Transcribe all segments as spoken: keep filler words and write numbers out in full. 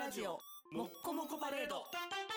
ラジオもっこもこパレード。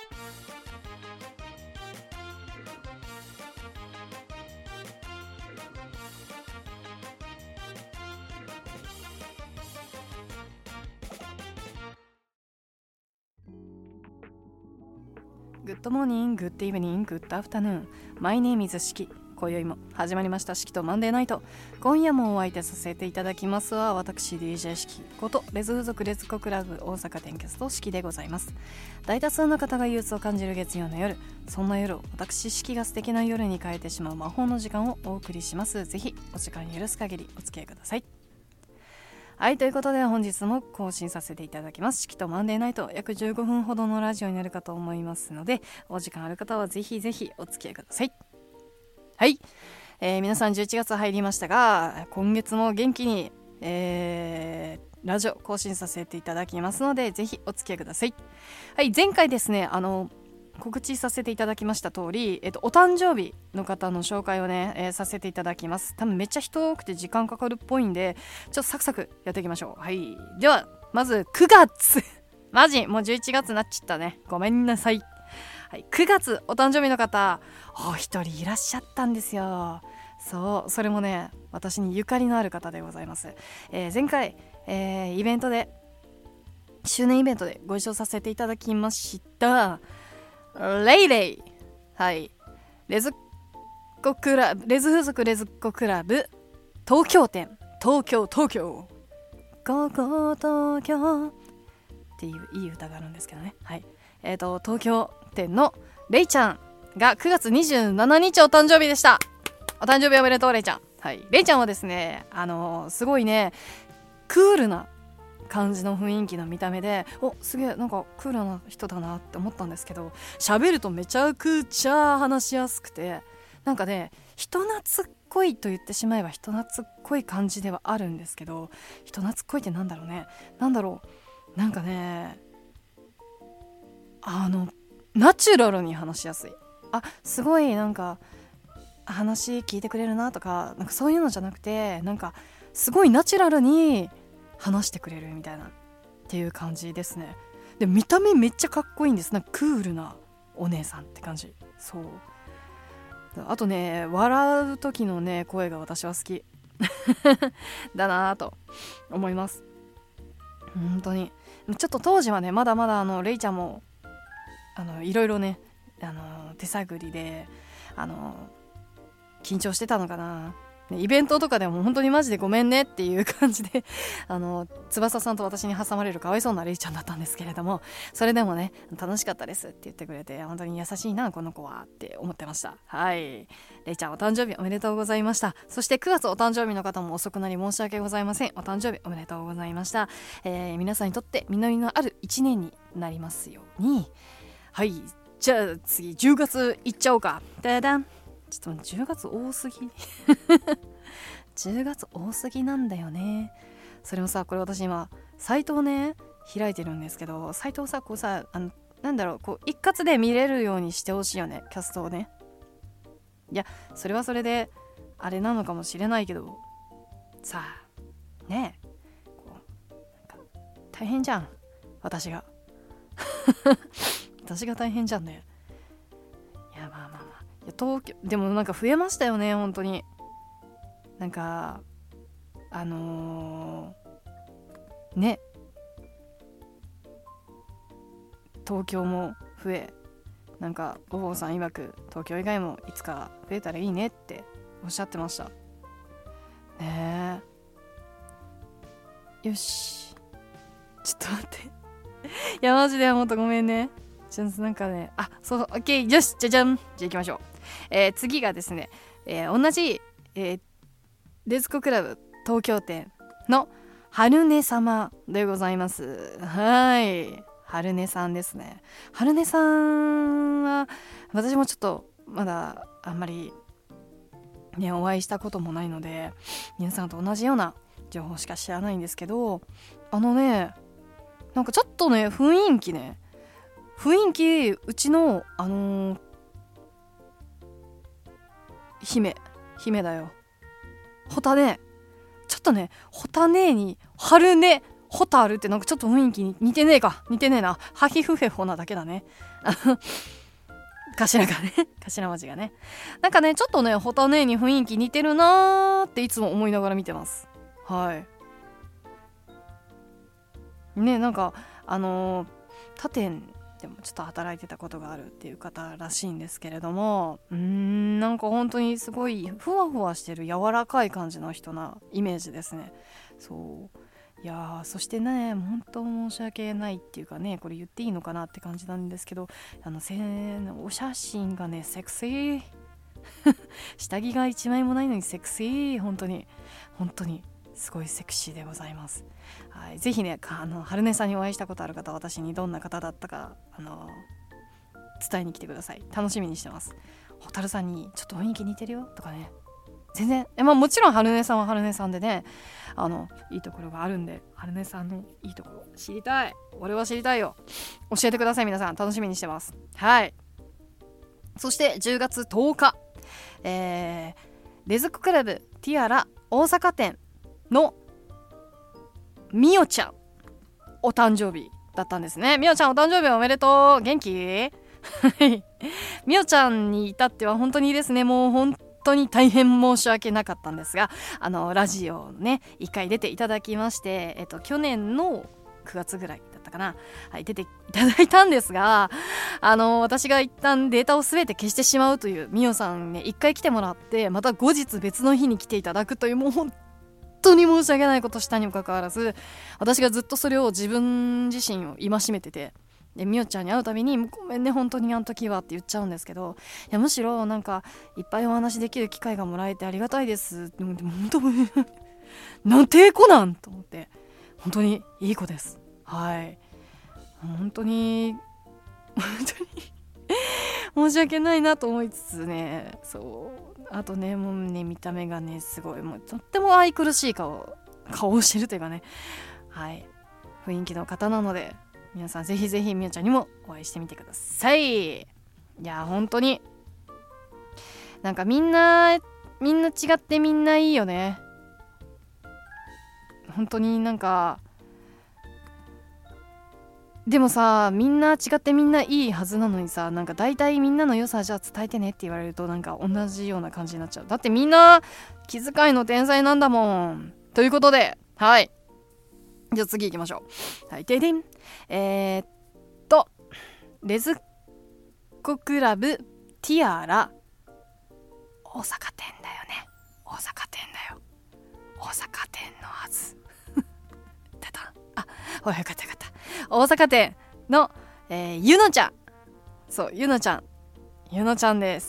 グッドモーニング、グッドイブニング、グッドアフタヌーン。マイネームイズシキ。今宵も始まりましたシキとマンデーナイト。今夜もお相手させていただきますは私 ディージェー シキことレズ風俗レズコクラブ大阪店キャストシキでございます。大多数の方が憂鬱を感じる月曜の夜、そんな夜を私シキが素敵な夜に変えてしまう魔法の時間をお送りします。ぜひお時間許す限りお付き合いください。はい、ということで本日も更新させていただきます。シキとマンデーナイト、約じゅうごふんほどのラジオになるかと思いますので、お時間ある方はぜひぜひお付き合いください。はい、えー、皆さんじゅういちがつ入りましたが、今月も元気に、えー、ラジオ更新させていただきますので、ぜひお付き合いください。はい、前回ですね、あの告知させていただきました通り、えっと、お誕生日の方の紹介をね、えー、させていただきます。多分めっちゃ人多くて時間かかるっぽいんで、ちょっとサクサクやっていきましょう。はい、ではまずくがつマジもうじゅういちがつになっちゃったね、ごめんなさい。はい、くがつお誕生日の方お一人いらっしゃったんですよ。そう、それもね私にゆかりのある方でございます。えー、前回、えー、イベントで周年イベントでご一緒させていただきましたレイレイ、はい、レズコクラブレズ風俗レズコクラブ東京店、東京東京ここ東京っていういい歌があるんですけどね。はい、えーと東京店のレイちゃんがくがつにじゅうしちにちお誕生日でした。お誕生日おめでとうレイちゃん。はい、レイちゃんはですね、あのー、すごいねクールな感じの雰囲気の見た目で、おすげえなんかクールな人だなって思ったんですけど、喋るとめちゃくちゃ話しやすくて、なんかね人懐っこいと言ってしまえば人懐っこい感じではあるんですけど、人懐っこいってなんだろうね、なんだろう、なんかねあのナチュラルに話しやすい。あ、すごいなんか話聞いてくれるなとか、なんかそういうのじゃなくて、なんかすごいナチュラルに話してくれるみたいなっていう感じですね。で見た目めっちゃかっこいいんです。なんかクールなお姉さんって感じ。そうあとね笑う時のね声が私は好きだなと思います。本当にちょっと当時はねまだまだあのレイちゃんもあのいろいろねあの手探りであの緊張してたのかな、イベントとかでも本当にマジでごめんねっていう感じであの翼さんと私に挟まれるかわいそうなレイちゃんだったんですけれども、それでもね楽しかったですって言ってくれて、本当に優しいなこの子はって思ってました。はい、レイちゃんお誕生日おめでとうございました。そしてくがつお誕生日の方も遅くなり申し訳ございません。お誕生日おめでとうございました。えー、皆さんにとって実りのあるいちねんになりますように。はい、じゃあ次じゅうがついっちゃおうか。ダダン、ちょっとじゅうがつ多すぎじゅうがつ多すぎなんだよね。それもさ、これ私今サイトをね開いてるんですけど、サイトをさこうさあのなんだろうこう一括で見れるようにしてほしいよね、キャストをね。いやそれはそれであれなのかもしれないけどさあねえこうなんか大変じゃん私が私が大変じゃんね。いやまあまあまあ、いや東京でもなんか増えましたよね本当に。なんかあのー、ね東京も増え、なんかお坊さん曰く東京以外もいつか増えたらいいねっておっしゃってましたね。えよしちょっと待っていやマジでほんとごめんね。ちょっとなんかねあそうオッケーよしじゃじゃん、じゃあ行きましょう。えー、次がですね、えー、同じ、えー、レズコクラブ東京店の春音様でございます。はい、春音さんですね。春音さんは私もちょっとまだあんまりねお会いしたこともないので皆さんと同じような情報しか知らないんですけど、あのねなんかちょっとね雰囲気ね雰囲気うちのあのー、姫姫だよホタネ、ちょっとねホタネに春音ホタルってなんかちょっと雰囲気に似てねえか似てねえなハヒフヘホなだけだね頭がね頭文字がねなんかねちょっとねホタネに雰囲気似てるなーっていつも思いながら見てます。はいねなんかあのー、他店でもちょっと働いてたことがあるっていう方らしいんですけれどもうーんなんか本当にすごいふわふわしてる柔らかい感じの人なイメージですね。そういやーそしてね本当申し訳ないっていうかねこれ言っていいのかなって感じなんですけどあのせお写真がねセクシー下着が一枚もないのにセクシー本当に本当にすごいセクシーでございます。はい、ぜひねあの春音さんにお会いしたことある方私にどんな方だったかあの伝えに来てください。楽しみにしてます。ホタルさんにちょっと雰囲気似てるよとかね全然え、まあ、もちろん春音さんは春音さんでねあのいいところがあるんで春音さんのいいところ知りたい俺は知りたいよ教えてください皆さん楽しみにしてます。はいそしてじゅうがつとおか、えー、レズコクラブティアラ大阪店のみおちゃんお誕生日だったんですね。みおちゃんお誕生日おめでとう元気みおちゃんに至っては本当にですねもう本当に大変申し訳なかったんですがあのラジオね一回出ていただきまして、えっと、去年のくがつぐらいだったかな、はい、出ていただいたんですがあの私が一旦データを全て消してしまうというみおさんね一回来てもらってまた後日別の日に来ていただくというもう本当に申し訳ないことしたにもかかわらず私がずっとそれを自分自身を戒めててでみおちゃんに会うたびにごめんね本当にあの時はって言っちゃうんですけどいやむしろなんかいっぱいお話できる機会がもらえてありがたいですでも本当になんてえ子なんと思って本当にいい子です。はい本当に本当に申し訳ないなと思いつつねそうあとねもうね見た目がねすごいもうとっても愛くるしい顔顔をしてるというかねはい雰囲気の方なので皆さんぜひぜひみおちゃんにもお会いしてみてください。いや本当になんかみんなみんな違ってみんないいよね。本当になんかでもさみんな違ってみんないいはずなのにさなんか大体みんなの良さじゃあ伝えてねって言われるとなんか同じような感じになっちゃう。だってみんな気遣いの天才なんだもん。ということではいじゃあ次行きましょう。はいででんえー、っとレズコクラブティアラ大阪店だよね。大阪店だよ大阪店のはず出たあほらよかったよかった大阪店の、えー、ゆのちゃんそうゆのちゃんゆのちゃんです。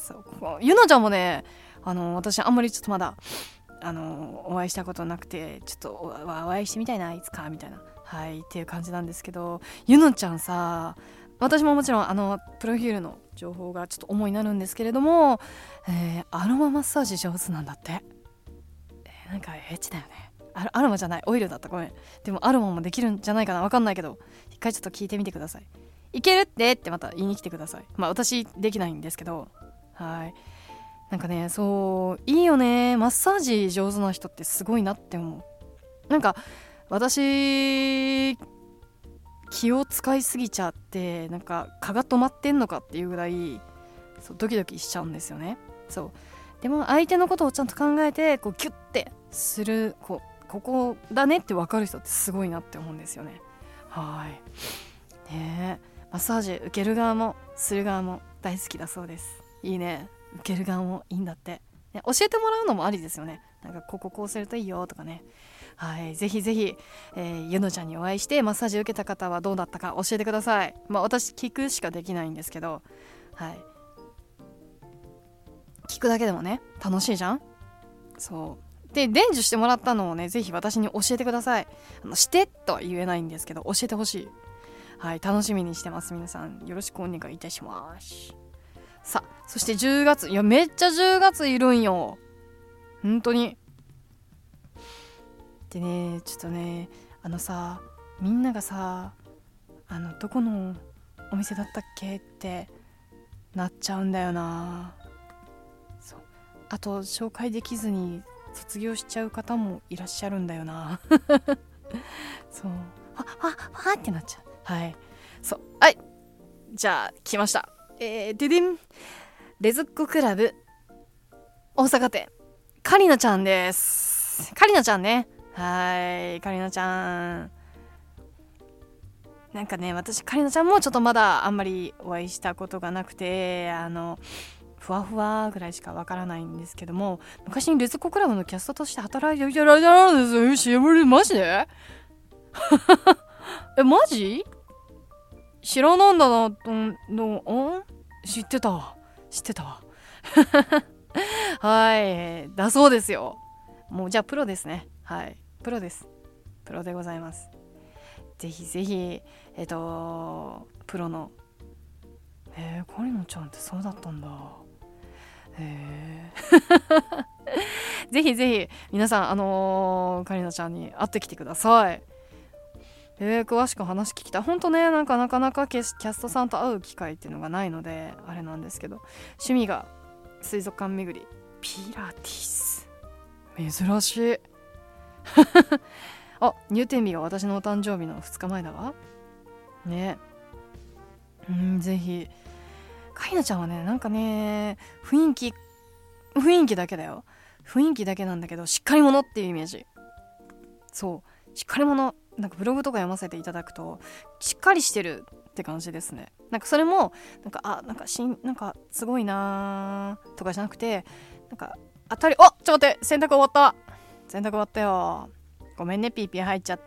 そうここゆのちゃんもねあの私あんまりちょっとまだあのお会いしたことなくてちょっと お, お会いしてみたいないつかみたいなはいっていう感じなんですけどゆのちゃんさ私ももちろんあのプロフィールの情報がちょっと重になるんですけれども、えー、アロママッサージ上手なんだって、えー、なんかエッチだよね。アアロマじゃないオイルだったごめんでもアロマもできるんじゃないかなわかんないけど一回ちょっと聞いてみてください。いけるってってまた言いに来てください。まあ私できないんですけどはいなんかねそういいよねマッサージ上手な人ってすごいなって思う。なんか私気を使いすぎちゃってなんか蚊が止まってんのかっていうぐらいそうドキドキしちゃうんですよね。そうでも相手のことをちゃんと考えてこうキュッてするこうここだねって分かる人ってすごいなって思うんですよね。はいねえマッサージ受ける側もする側も大好きだそうです。いいね受ける側もいいんだって、ね、教えてもらうのもありですよね。なんかこここうするといいよとかね。はいぜひぜひ、えー、ゆのちゃんにお会いしてマッサージ受けた方はどうだったか教えてください。まあ私聞くしかできないんですけどはい聞くだけでもね楽しいじゃん。そうで伝授してもらったのをねぜひ私に教えてください。あのしてとは言えないんですけど教えてほしい。はい楽しみにしてます。皆さんよろしくお願いいたします。さあそしてじゅうがついやめっちゃじゅうがついるんよ本当に。でねちょっとねあのさみんながさあのどこのお店だったっけってなっちゃうんだよな。そうあと紹介できずに卒業しちゃう方もいらっしゃるんだよなそうあああってなっちゃう。はいそうはいじゃあ来ました。えー、ででんレズッコクラブ大阪店カリナちゃんです。カリナちゃんね。はいカリナちゃんなんかね私カリナちゃんもちょっとまだあんまりお会いしたことがなくてあのふわふわぐらいしかわからないんですけども昔にレズコクラブのキャストとして働いていただいたんですよ。 シーエム でマジでえマジ知らなんだなとん知ってたわ知ってたわはいだそうですよ。もうじゃあプロですね。はいプロですプロでございます。ぜひぜひえっとプロのえー、カリナちゃんってそうだったんだ。へーぜひぜひ皆さんあのー、カリナちゃんに会ってきてください。えー、詳しく話聞きたい。ほんとねなんかなかなかキャストさんと会う機会っていうのがないのであれなんですけど趣味が水族館巡りピラティス珍しいあ入店日が私のお誕生日のふつかまえだわね。うんぜひカイナちゃんはねなんかね雰囲気雰囲気だけだよ雰囲気だけなんだけどしっかり者っていうイメージ。そうしっかり者なんかブログとか読ませていただくとしっかりしてるって感じですね。なんかそれもなんかあなんかしんなんかすごいなとかじゃなくてなんか当たりおちょっと待って洗濯終わった洗濯終わったよごめんねピーピー入っちゃって。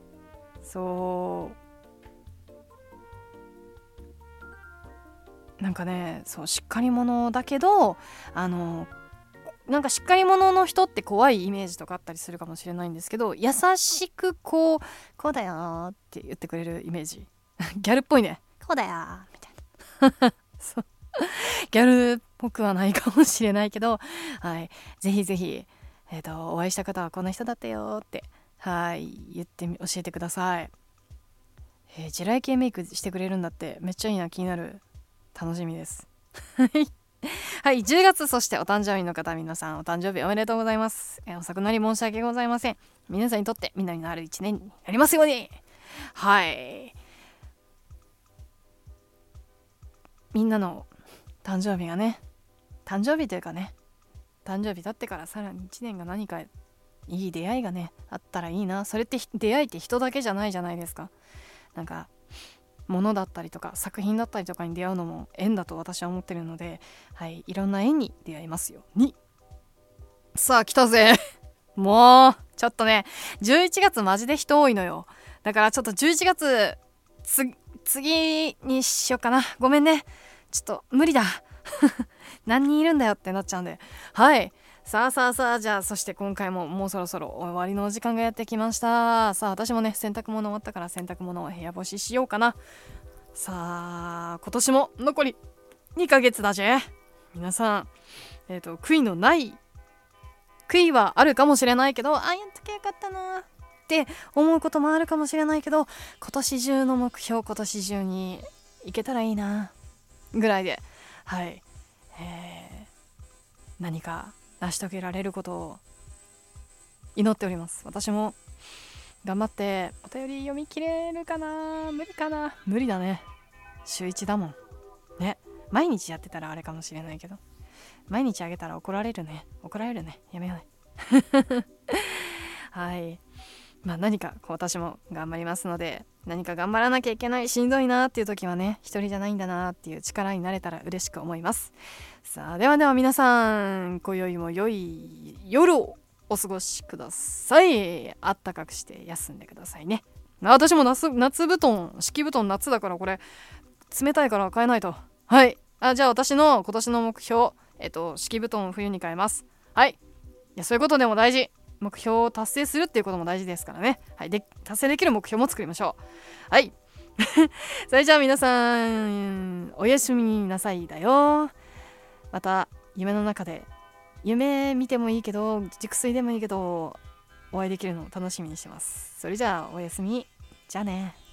そうなんかねそうしっかり者だけどあのなんかしっかり者の人って怖いイメージとかあったりするかもしれないんですけど優しくこうこうだよって言ってくれるイメージギャルっぽいねこうだよみたいなそうギャルっぽくはないかもしれないけどはいぜひぜひえっとお会いした方はこんな人だったよってはい言って教えてください。えー、地雷系メイクしてくれるんだってめっちゃいいな気になる楽しみですはいじゅうがつそしてお誕生日の方皆さんお誕生日おめでとうございます。えー、遅くなり申し訳ございません。皆さんにとってみんなになる一年になりますように。はいみんなの誕生日がね誕生日というかね誕生日経ってからさらにいちねんが何かいい出会いがねあったらいいな。それって出会いって人だけじゃないじゃないですか。なんか物だったりとか作品だったりとかに出会うのも縁だと私は思ってるので、はい、いろんな縁に出会いますように。さあ来たぜもうちょっとねじゅういちがつマジで人多いのよ。だからちょっとじゅういちがつつ次にしようかな。ごめんねちょっと無理だ何人いるんだよってなっちゃうんで。はいさあさあさあじゃあそして今回ももうそろそろ終わりのお時間がやってきました。さあ私もね洗濯物終わったから洗濯物を部屋干ししようかな。さあ今年も残りにかげつだぜ皆さん。えっと悔いのない悔いはあるかもしれないけどあやっときゃよかったなって思うこともあるかもしれないけど今年中の目標今年中にいけたらいいなぐらいではい、えー、何か成し遂げられることを祈っております。私も頑張ってお便り読み切れるかな無理かな無理だね週いちだもんね。毎日やってたらあれかもしれないけど毎日あげたら怒られるね怒られるねやめようねはいまあ何かこう私も頑張りますので何か頑張らなきゃいけないしんどいなっていう時はね一人じゃないんだなっていう力になれたら嬉しく思います。さあではでは皆さん今宵も良い夜をお過ごしください。あったかくして休んでくださいね。私も 夏, 夏布団敷布団夏だからこれ冷たいから変えないと。はいあじゃあ私の今年の目標えっと敷布団を冬に変えます。はいいやそういうことでも大事目標を達成するっていうことも大事ですからね。はいで達成できる目標も作りましょう。はいそれじゃあ皆さんおやすみなさいだよ。また夢の中で夢見てもいいけど熟睡でもいいけどお会いできるのを楽しみにしてます。それじゃあおやすみじゃあね。